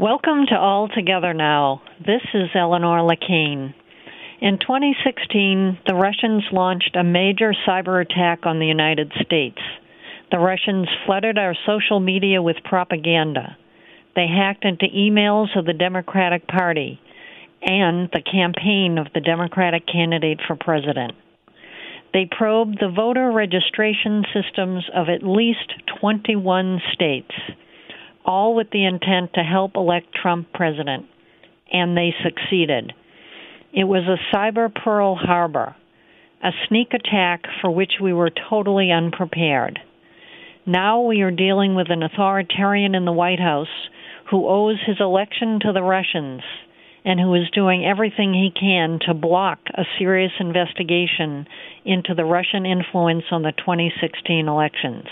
Welcome to All Together Now. This is Eleanor Lacane. In 2016, the Russians launched a major cyber attack on the United States. The Russians flooded our social media with propaganda. They hacked into emails of the Democratic Party and the campaign of the Democratic candidate for president. They probed the voter registration systems of at least 21 states, all with the intent to help elect Trump president, and they succeeded. It was a cyber Pearl Harbor, a sneak attack for which we were totally unprepared. Now we are dealing with an authoritarian in the White House who owes his election to the Russians and who is doing everything he can to block a serious investigation into the Russian influence on the 2016 elections.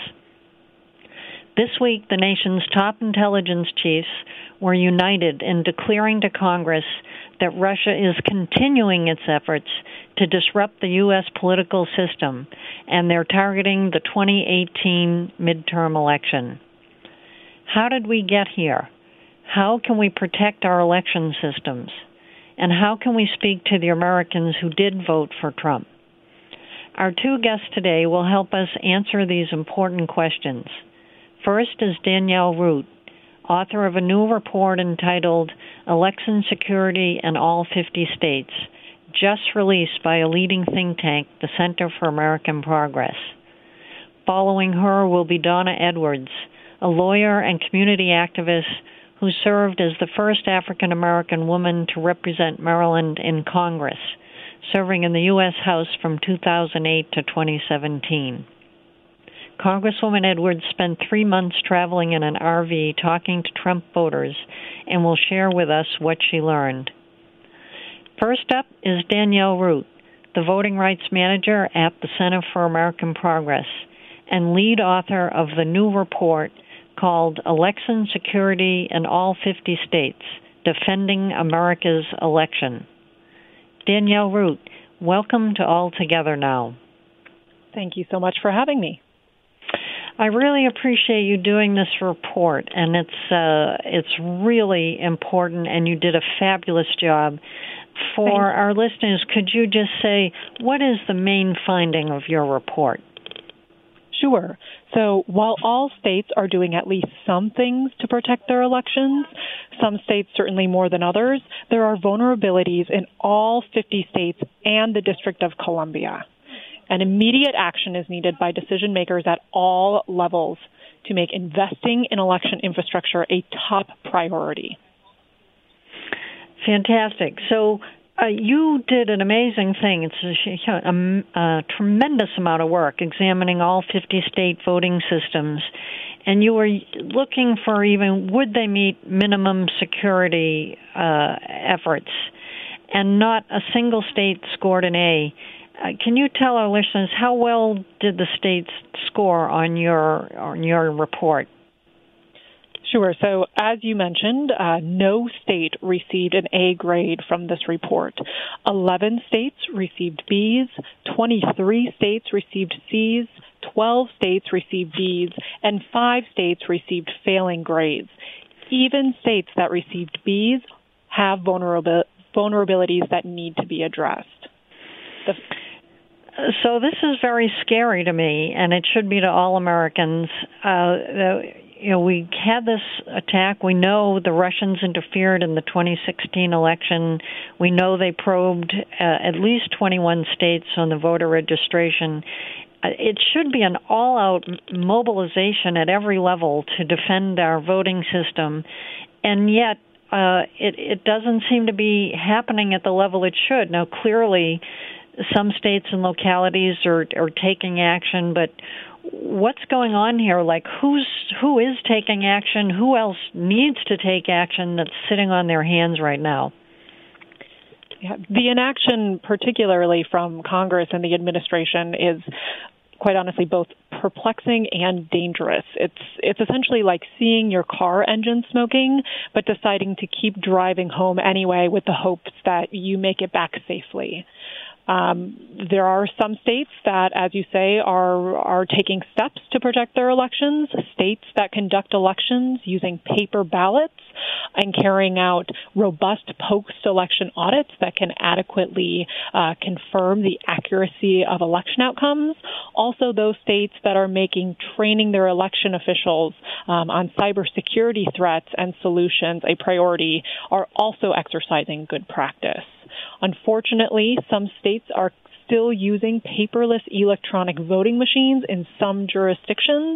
This week, the nation's top intelligence chiefs were united in declaring to Congress that Russia is continuing its efforts to disrupt the U.S. political system, and they're targeting the 2018 midterm election. How did we get here? How can we protect our election systems? And how can we speak to the Americans who did vote for Trump? Our two guests today will help us answer these important questions. First is Danielle Root, author of a new report entitled Election Security in All 50 States, just released by a leading think tank, the Center for American Progress. Following her will be Donna Edwards, a lawyer and community activist who served as the first African-American woman to represent Maryland in Congress, serving in the U.S. House from 2008 to 2017. Congresswoman Edwards spent 3 months traveling in an RV talking to Trump voters and will share with us what she learned. First up is Danielle Root, the voting rights manager at the Center for American Progress and lead author of the new report called Election Security in All 50 States, Defending America's Election. Danielle Root, welcome to All Together Now. Thank you so much for having me. I really appreciate you doing this report, and it's really important, and you did a fabulous job. For our listeners, could you just say, what is the main finding of your report? Sure. So while all states are doing at least some things to protect their elections, some states certainly more than others, there are vulnerabilities in all 50 states and the District of Columbia. And immediate action is needed by decision makers at all levels to make investing in election infrastructure a top priority. Fantastic. So you did an amazing thing. It's a tremendous amount of work examining all 50 state voting systems. And you were looking for even, would they meet minimum security efforts? And not a single state scored an A. Can you tell our listeners how well did the states score on your report? Sure. So as you mentioned, no state received an A grade from this report. 11 states received Bs, 23 states received Cs, 12 states received Ds, and 5 states received failing grades. Even states that received Bs have vulnerabilities that need to be addressed. So this is very scary to me, and it should be to all Americans. We had this attack. We know the Russians interfered in the 2016 election. We know they probed at least 21 states on the voter registration. It should be an all-out mobilization at every level to defend our voting system, and yet it doesn't seem to be happening at the level it should. Now, clearly, some states and localities are taking action, but what's going on here? Like, who is taking action? Who else needs to take action that's sitting on their hands right now? Yeah, the inaction, particularly from Congress and the administration, is quite honestly both perplexing and dangerous. It's essentially like seeing your car engine smoking, but deciding to keep driving home anyway with the hopes that you make it back safely. There are some states that, as you say, are taking steps to protect their elections. States that conduct elections using paper ballots and carrying out robust post-election audits that can adequately confirm the accuracy of election outcomes. Also, those states that are making training their election officials on cybersecurity threats and solutions a priority are also exercising good practice. Unfortunately, some states are still using paperless electronic voting machines in some jurisdictions.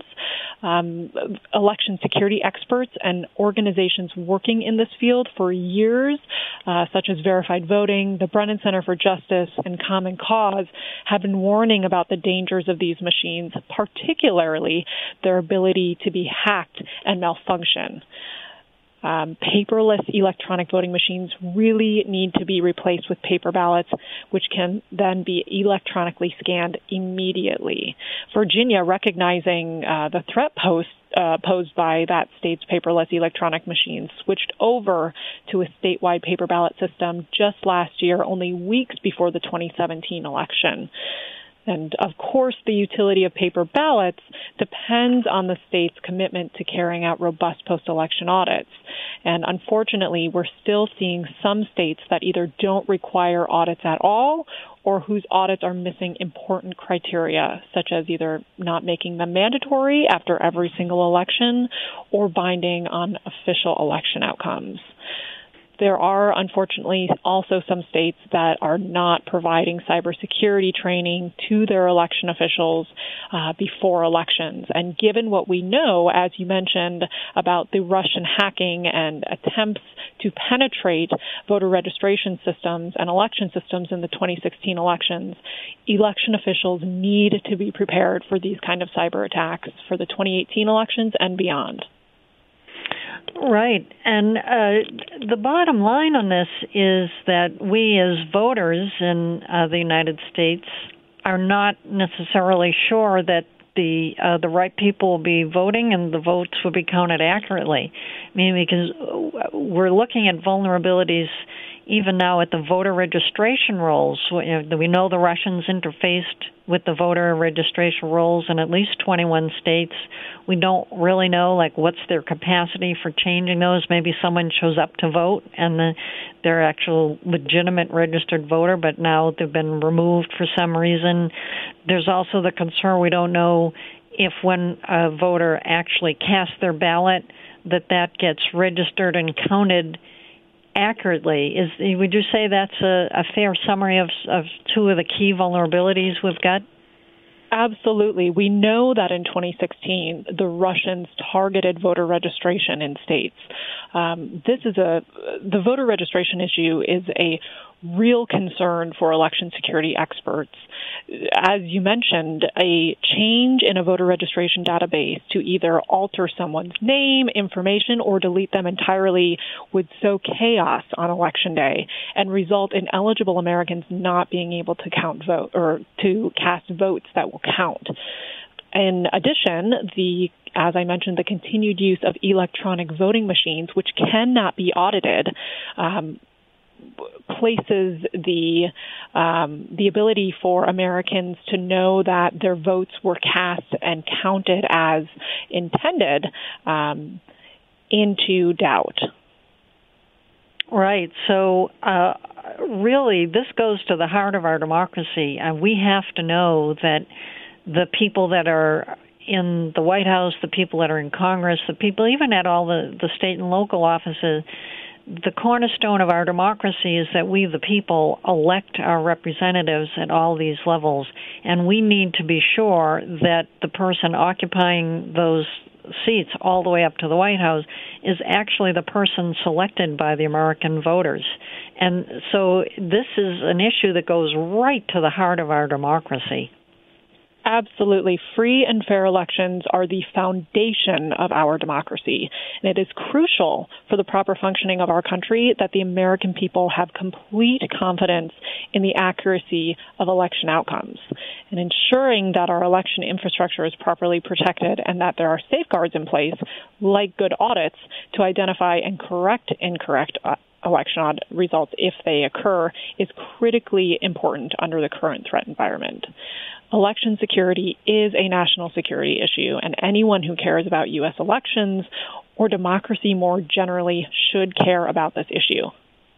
Election security experts and organizations working in this field for years, such as Verified Voting, the Brennan Center for Justice, and Common Cause, have been warning about the dangers of these machines, particularly their ability to be hacked and malfunction. Paperless electronic voting machines really need to be replaced with paper ballots, which can then be electronically scanned immediately. Virginia, recognizing the threat posed by that state's paperless electronic machines, switched over to a statewide paper ballot system just last year, only weeks before the 2017 election. And, of course, the utility of paper ballots depends on the state's commitment to carrying out robust post-election audits. And, unfortunately, we're still seeing some states that either don't require audits at all or whose audits are missing important criteria, such as either not making them mandatory after every single election or binding on official election outcomes. There are, unfortunately, also some states that are not providing cybersecurity training to their election officials before elections. And given what we know, as you mentioned, about the Russian hacking and attempts to penetrate voter registration systems and election systems in the 2016 elections, election officials need to be prepared for these kind of cyber attacks for the 2018 elections and beyond. Right. And the bottom line on this is that we as voters in the United States are not necessarily sure that the right people will be voting and the votes will be counted accurately. I mean, because we're looking at vulnerabilities even now at the voter registration rolls. We know the Russians interfaced with the voter registration rolls in at least 21 states. We don't really know, what's their capacity for changing those. Maybe someone shows up to vote and they're actual legitimate registered voter, but now they've been removed for some reason. There's also the concern we don't know if when a voter actually casts their ballot, that gets registered and counted accurately. Would you say that's a fair summary of two of the key vulnerabilities we've got? Absolutely. We know that in 2016, the Russians targeted voter registration in states. The voter registration issue is a real concern for election security experts. As you mentioned, a change in a voter registration database to either alter someone's name, information, or delete them entirely would sow chaos on Election Day and result in eligible Americans not being able to vote or to cast votes that will count. In addition, as I mentioned, the continued use of electronic voting machines, which cannot be audited, places the ability for Americans to know that their votes were cast and counted as intended into doubt. Right. So really, this goes to the heart of our democracy. We have to know that the people that are in the White House, the people that are in Congress, the people even at all the state and local offices, the cornerstone of our democracy is that we, the people, elect our representatives at all these levels. And we need to be sure that the person occupying those seats all the way up to the White House is actually the person selected by the American voters. And so this is an issue that goes right to the heart of our democracy. Absolutely. Free and fair elections are the foundation of our democracy. And it is crucial for the proper functioning of our country that the American people have complete confidence in the accuracy of election outcomes. And ensuring that our election infrastructure is properly protected and that there are safeguards in place, like good audits, to identify and correct incorrect election audit results, if they occur, is critically important under the current threat environment. Election security is a national security issue, and anyone who cares about U.S. elections or democracy more generally should care about this issue.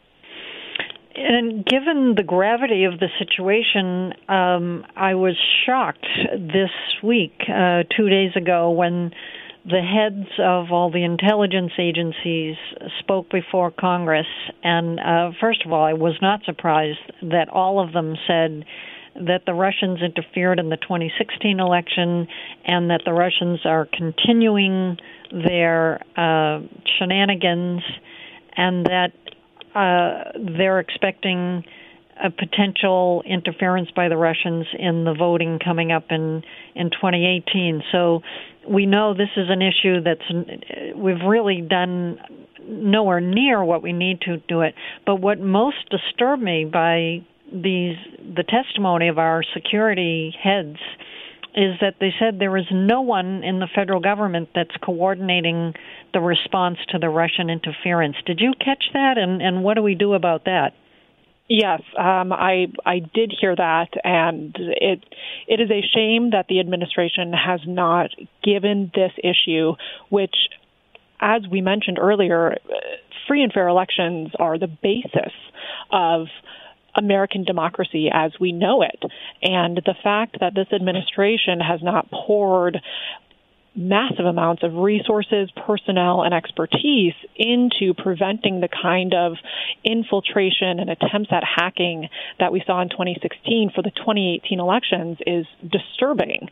And given the gravity of the situation, I was shocked this week, 2 days ago, when the heads of all the intelligence agencies spoke before Congress. And first of all, I was not surprised that all of them said that the Russians interfered in the 2016 election and that the Russians are continuing their shenanigans, and that they're expecting a potential interference by the Russians in the voting coming up in 2018. So we know this is an issue we've really done nowhere near what we need to do it. But what most disturbed me by the testimony of our security heads is that they said there is no one in the federal government that's coordinating the response to the Russian interference. Did you catch that? And what do we do about that? Yes, I did hear that, and it is a shame that the administration has not given this issue, which, as we mentioned earlier, free and fair elections are the basis of American democracy as we know it. And the fact that this administration has not poured massive amounts of resources, personnel, and expertise into preventing the kind of infiltration and attempts at hacking that we saw in 2016 for the 2018 elections is disturbing.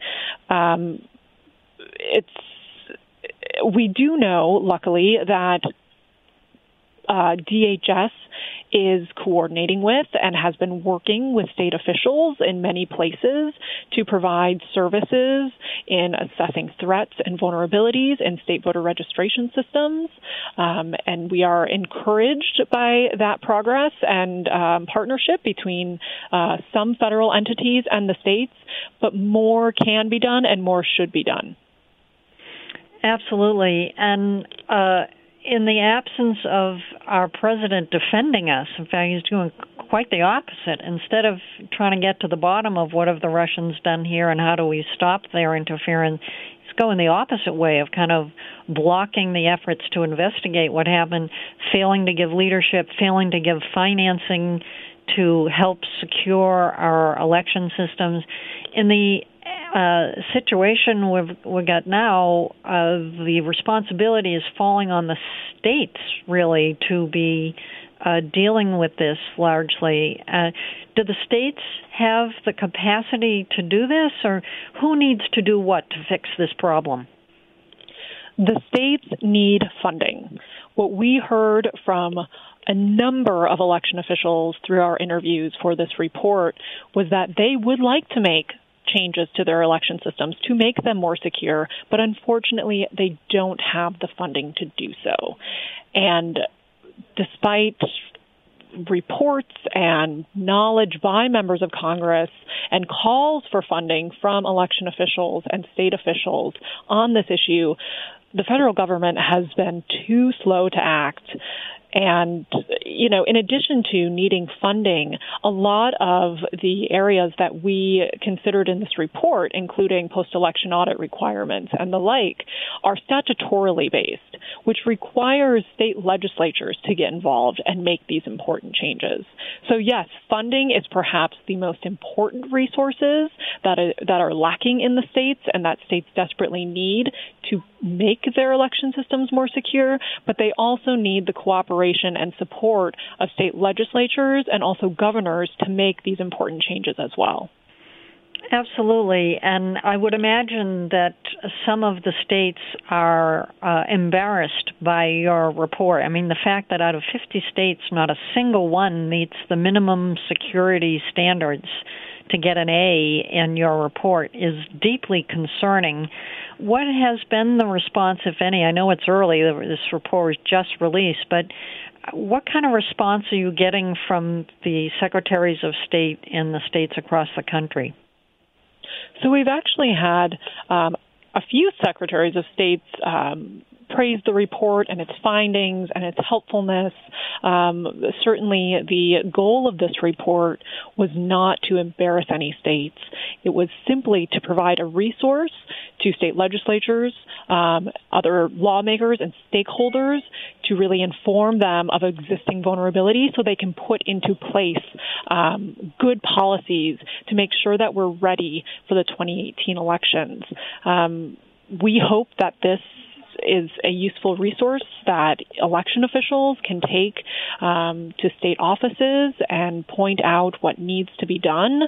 We do know, luckily, that DHS is coordinating with and has been working with state officials in many places to provide services in assessing threats and vulnerabilities in state voter registration systems. And we are encouraged by that progress and partnership between some federal entities and the states, but more can be done and more should be done. Absolutely. And in the absence of our president defending us, in fact, he's doing quite the opposite. Instead of trying to get to the bottom of what have the Russians done here and how do we stop their interference, he's going the opposite way of kind of blocking the efforts to investigate what happened, failing to give leadership, failing to give financing to help secure our election systems. In the situation we've got now, the responsibility is falling on the states, really, to be dealing with this largely. Do the states have the capacity to do this, or who needs to do what to fix this problem? The states need funding. What we heard from a number of election officials through our interviews for this report was that they would like to make changes to their election systems to make them more secure, but unfortunately they don't have the funding to do so. And despite reports and knowledge by members of Congress and calls for funding from election officials and state officials on this issue, the federal government has been too slow to act. And, you know, in addition to needing funding, a lot of the areas that we considered in this report, including post-election audit requirements and the like, are statutorily based, which requires state legislatures to get involved and make these important changes. So, yes, funding is perhaps the most important resources that are lacking in the states and that states desperately need to make their election systems more secure, but they also need the cooperation and support of state legislatures and also governors to make these important changes as well. Absolutely. And I would imagine that some of the states are embarrassed by your report. I mean, the fact that out of 50 states, not a single one meets the minimum security standards to get an A in your report is deeply concerning. What has been the response, if any? I know it's early, this report was just released, but what kind of response are you getting from the secretaries of state in the states across the country? So we've actually had a few secretaries of states praised the report and its findings and its helpfulness. Certainly, the goal of this report was not to embarrass any states. It was simply to provide a resource to state legislatures, other lawmakers and stakeholders to really inform them of existing vulnerabilities so they can put into place good policies to make sure that we're ready for the 2018 elections. We hope that this is a useful resource that election officials can take to state offices and point out what needs to be done.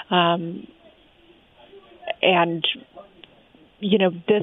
This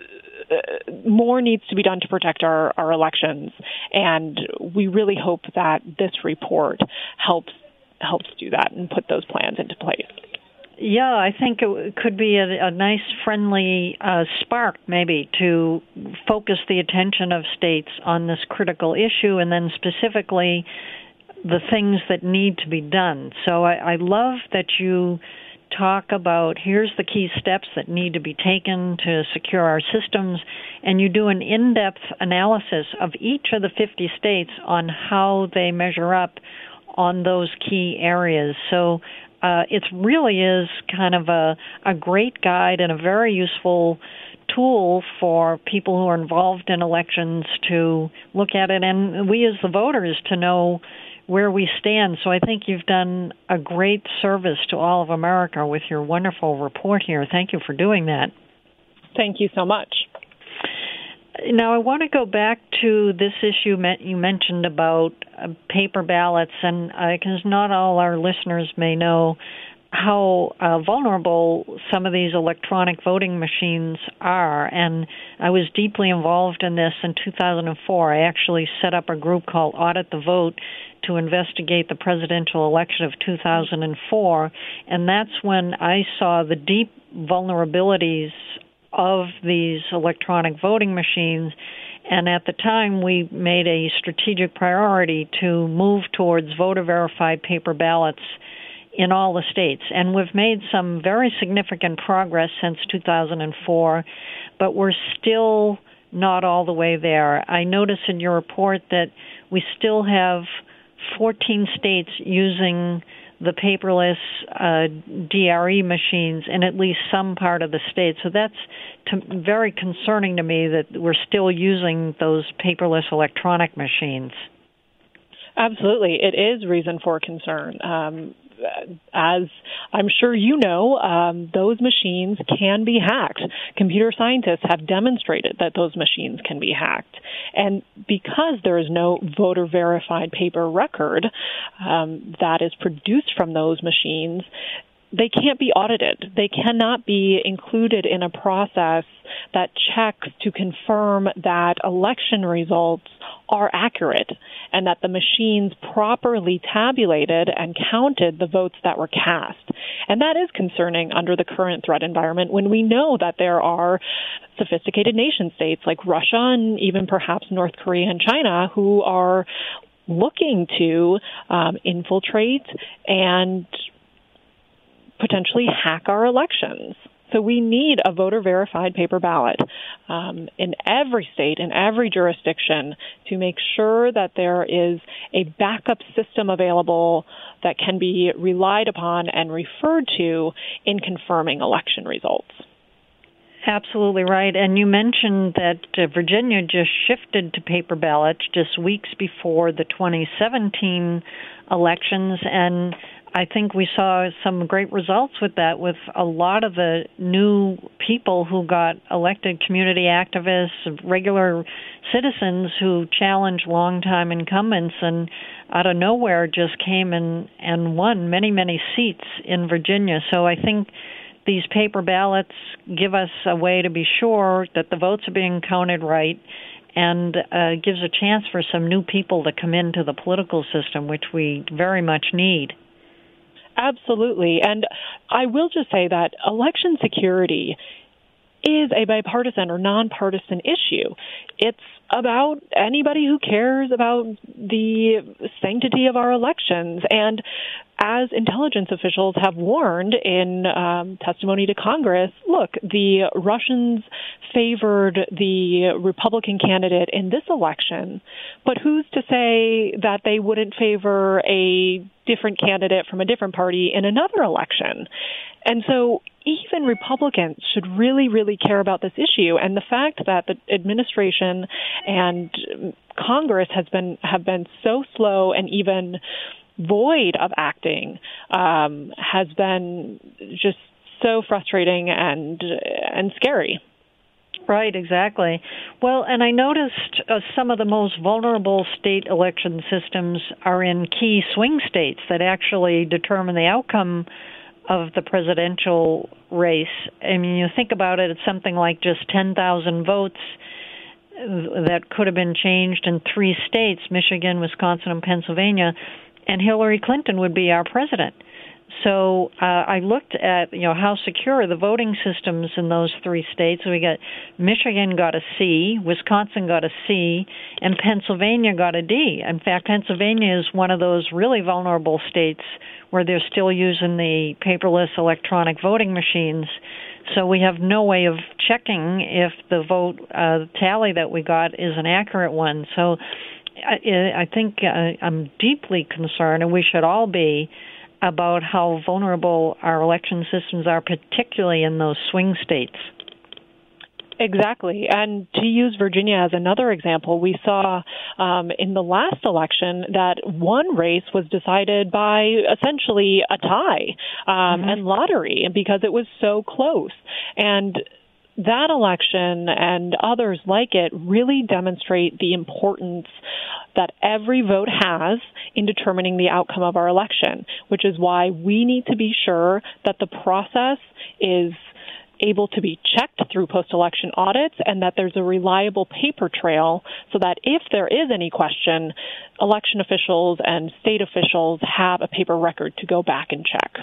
more needs to be done to protect our elections, and we really hope that this report helps do that and put those plans into place. Yeah, I think it could be a nice, friendly spark, maybe, to focus the attention of states on this critical issue, and then specifically the things that need to be done. So I love that you talk about here's the key steps that need to be taken to secure our systems, and you do an in-depth analysis of each of the 50 states on how they measure up on those key areas. So it really is kind of a great guide and a very useful tool for people who are involved in elections to look at it, and we as the voters to know where we stand. So I think you've done a great service to all of America with your wonderful report here. Thank you for doing that. Thank you so much. Now, I want to go back to this issue you mentioned about paper ballots, and because not all our listeners may know how vulnerable some of these electronic voting machines are. And I was deeply involved in this in 2004. I actually set up a group called Audit the Vote to investigate the presidential election of 2004. And that's when I saw the deep vulnerabilities of these electronic voting machines. And at the time, we made a strategic priority to move towards voter-verified paper ballots in all the states. And we've made some very significant progress since 2004, but we're still not all the way there. I notice in your report that we still have 14 states using the paperless DRE machines in at least some part of the state. So that's very concerning to me that we're still using those paperless electronic machines. Absolutely. It is reason for concern. As I'm sure you know, those machines can be hacked. Computer scientists have demonstrated that those machines can be hacked. And because there is no voter-verified paper record that is produced from those machines, they can't be audited. They cannot be included in a process that checks to confirm that election results are accurate and that the machines properly tabulated and counted the votes that were cast. And that is concerning under the current threat environment when we know that there are sophisticated nation states like Russia and even perhaps North Korea and China who are looking to infiltrate and potentially hack our elections. So we need a voter-verified paper ballot in every state, in every jurisdiction, to make sure that there is a backup system available that can be relied upon and referred to in confirming election results. Absolutely right. And you mentioned that Virginia just shifted to paper ballots just weeks before the 2017 elections, and I think we saw some great results with that, with a lot of the new people who got elected, community activists, regular citizens who challenged longtime incumbents and out of nowhere just came and won many, many seats in Virginia. So I think these paper ballots give us a way to be sure that the votes are being counted right, and gives a chance for some new people to come into the political system, which we very much need. Absolutely. And I will just say that election security is a bipartisan or nonpartisan issue. It's about anybody who cares about the sanctity of our elections. And as intelligence officials have warned in testimony to Congress, look, the Russians favored the Republican candidate in this election, but who's to say that they wouldn't favor a different candidate from a different party in another election? And so even Republicans should really, really care about this issue. And the fact that the administration and Congress have been so slow and even void of acting has been just so frustrating and scary. Right, exactly. Well, and I noticed some of the most vulnerable state election systems are in key swing states that actually determine the outcome of the presidential race. I mean, you think about it, it's something like just 10,000 votes that could have been changed in 3 states, Michigan, Wisconsin, and Pennsylvania, and Hillary Clinton would be our president. So I looked at how secure are the voting systems in those 3 states. We got Michigan got a C, Wisconsin got a C, and Pennsylvania got a D. In fact, Pennsylvania is one of those really vulnerable states where they're still using the paperless electronic voting machines. So we have no way of checking if the vote tally that we got is an accurate one. So I think I'm deeply concerned, and we should all be, about how vulnerable our election systems are, particularly in those swing states. Exactly. And to use Virginia as another example, we saw in the last election that one race was decided by essentially a tie and lottery because it was so close. And that election and others like it really demonstrate the importance that every vote has in determining the outcome of our election, which is why we need to be sure that the process is able to be checked through post-election audits and that there's a reliable paper trail so that if there is any question, election officials and state officials have a paper record to go back and check.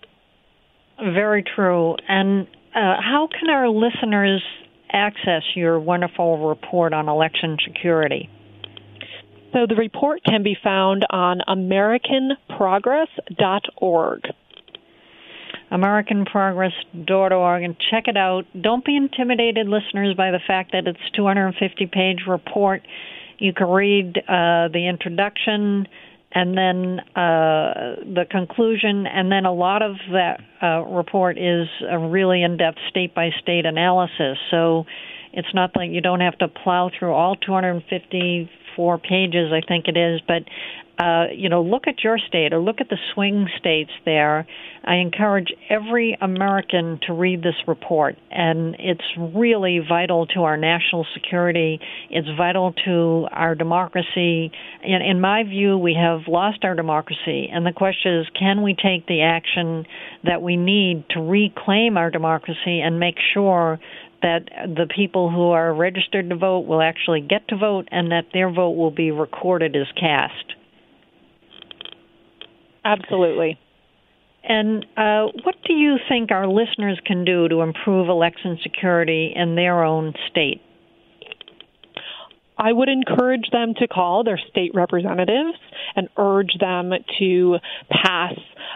Very true. And how can our listeners access your wonderful report on election security? So the report can be found on AmericanProgress.org. AmericanProgress.org, and check it out. Don't be intimidated, listeners, by the fact that it's a 250-page report. You can read the introduction and then the conclusion, and then a lot of that report is a really in-depth state-by-state analysis. So it's not like you don't have to plow through all 254 pages, I think it is, but look at your state or look at the swing states there. I encourage every American to read this report, and it's really vital to our national security. It's vital to our democracy. In my view, we have lost our democracy, and the question is, can we take the action that we need to reclaim our democracy and make sure that the people who are registered to vote will actually get to vote and that their vote will be recorded as cast? Absolutely. And what do you think our listeners can do to improve election security in their own state? I would encourage them to call their state representatives and urge them to pass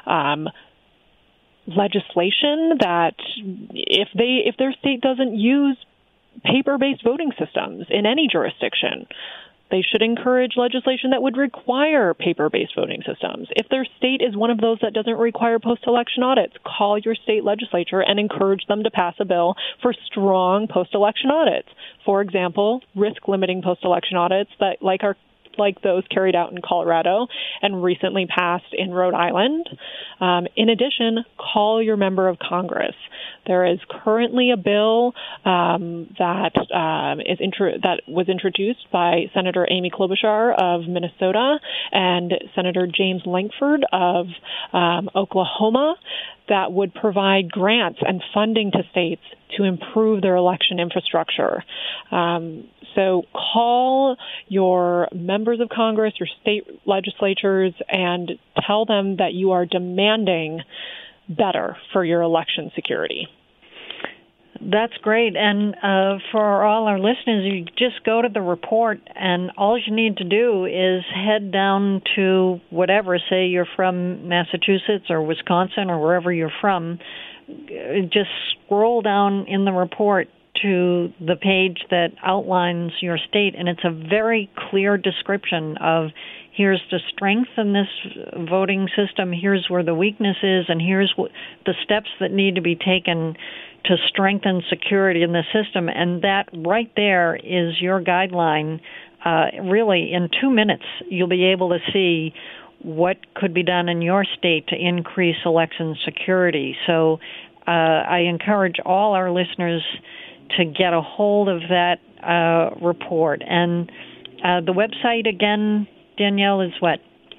legislation that if their state doesn't use paper-based voting systems in any jurisdiction, they should encourage legislation that would require paper-based voting systems. If their state is one of those that doesn't require post-election audits, call your state legislature and encourage them to pass a bill for strong post-election audits. For example, risk-limiting post-election audits that like those carried out in Colorado and recently passed in Rhode Island. In addition, call your member of Congress. There is currently a bill that was introduced by Senator Amy Klobuchar of Minnesota and Senator James Lankford of Oklahoma that would provide grants and funding to states to improve their election infrastructure. So call your members of Congress, your state legislatures, and tell them that you are demanding better for your election security. That's great. And for all our listeners, you just go to the report, and all you need to do is head down to whatever, say you're from Massachusetts or Wisconsin or wherever you're from, just scroll down in the report to the page that outlines your state, and it's a very clear description of here's the strength in this voting system, here's where the weakness is, and here's the steps that need to be taken to strengthen security in the system. And that right there is your guideline. Really, in 2 minutes, you'll be able to see what could be done in your state to increase election security. So I encourage all our listeners to get a hold of that report. And the website, again, Danielle, is what?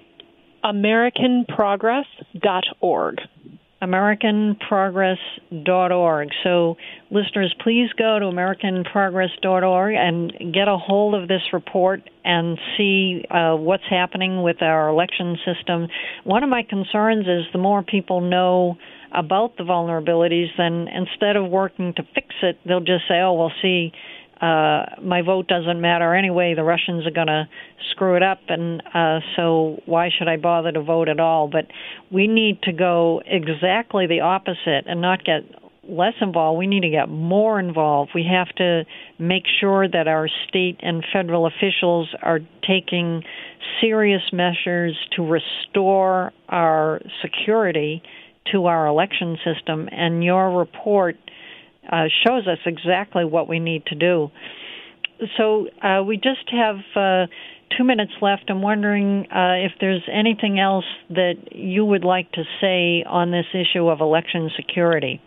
AmericanProgress.org. AmericanProgress.org. So, listeners, please go to AmericanProgress.org and get a hold of this report and see what's happening with our election system. One of my concerns is the more people know about the vulnerabilities, then instead of working to fix it, they'll just say, oh, well, see, my vote doesn't matter anyway. The Russians are going to screw it up, and so why should I bother to vote at all? But we need to go exactly the opposite and not get less involved. We need to get more involved. We have to make sure that our state and federal officials are taking serious measures to restore our security to our election system, and your report shows us exactly what we need to do. So we just have 2 minutes left. I'm wondering if there's anything else that you would like to say on this issue of election security.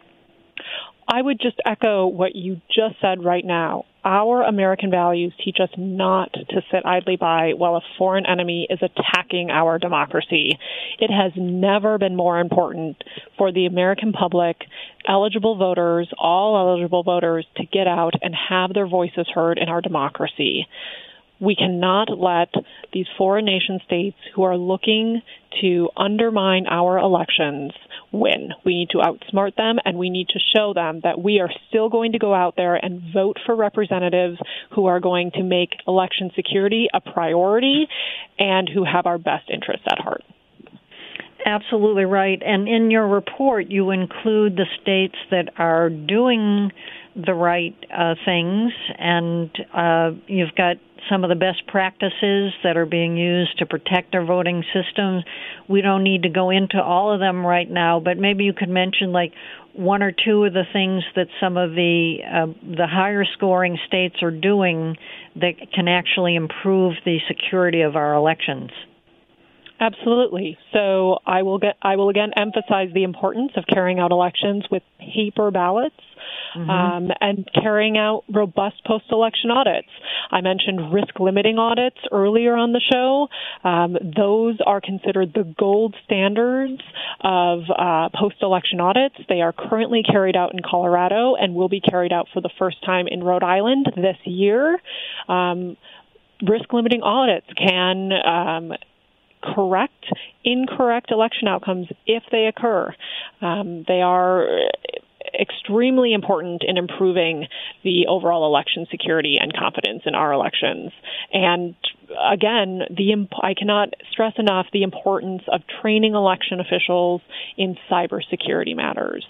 I would just echo what you just said right now. Our American values teach us not to sit idly by while a foreign enemy is attacking our democracy. It has never been more important for the American public, eligible voters, all eligible voters, to get out and have their voices heard in our democracy. We cannot let these foreign nation states who are looking to undermine our elections win. We need to outsmart them, and we need to show them that we are still going to go out there and vote for representatives who are going to make election security a priority and who have our best interests at heart. Absolutely right. And in your report, you include the states that are doing the right things, and you've got some of the best practices that are being used to protect our voting systems. We don't need to go into all of them right now, but maybe you could mention like one or two of the things that some of the higher scoring states are doing that can actually improve the security of our elections. Absolutely. So I will again emphasize the importance of carrying out elections with paper ballots. And carrying out robust post-election audits. I mentioned risk-limiting audits earlier on the show. Those are considered the gold standards of post-election audits. They are currently carried out in Colorado and will be carried out for the first time in Rhode Island this year. Risk-limiting audits can correct incorrect election outcomes if they occur. They are extremely important in improving the overall election security and confidence in our elections. And again, I cannot stress enough the importance of training election officials in cybersecurity matters.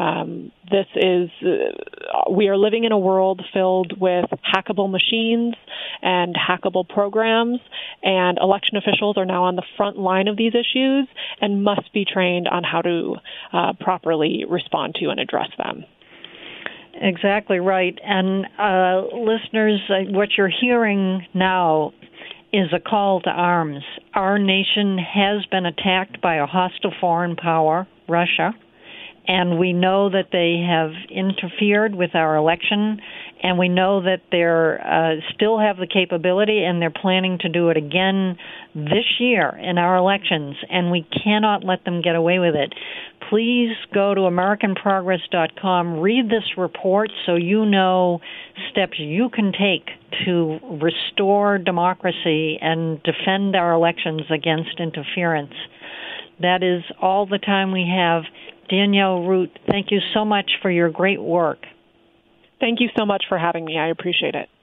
We are living in a world filled with hackable machines and hackable programs, and election officials are now on the front line of these issues and must be trained on how to properly respond to and address them. Exactly right. And listeners, what you're hearing now is a call to arms. Our nation has been attacked by a hostile foreign power, Russia, and we know that they have interfered with our election, and we know that they still have the capability, and they're planning to do it again this year in our elections, and we cannot let them get away with it. Please go to AmericanProgress.com, read this report so you know steps you can take to restore democracy and defend our elections against interference. That is all the time we have. Danielle Root, thank you so much for your great work. Thank you so much for having me. I appreciate it.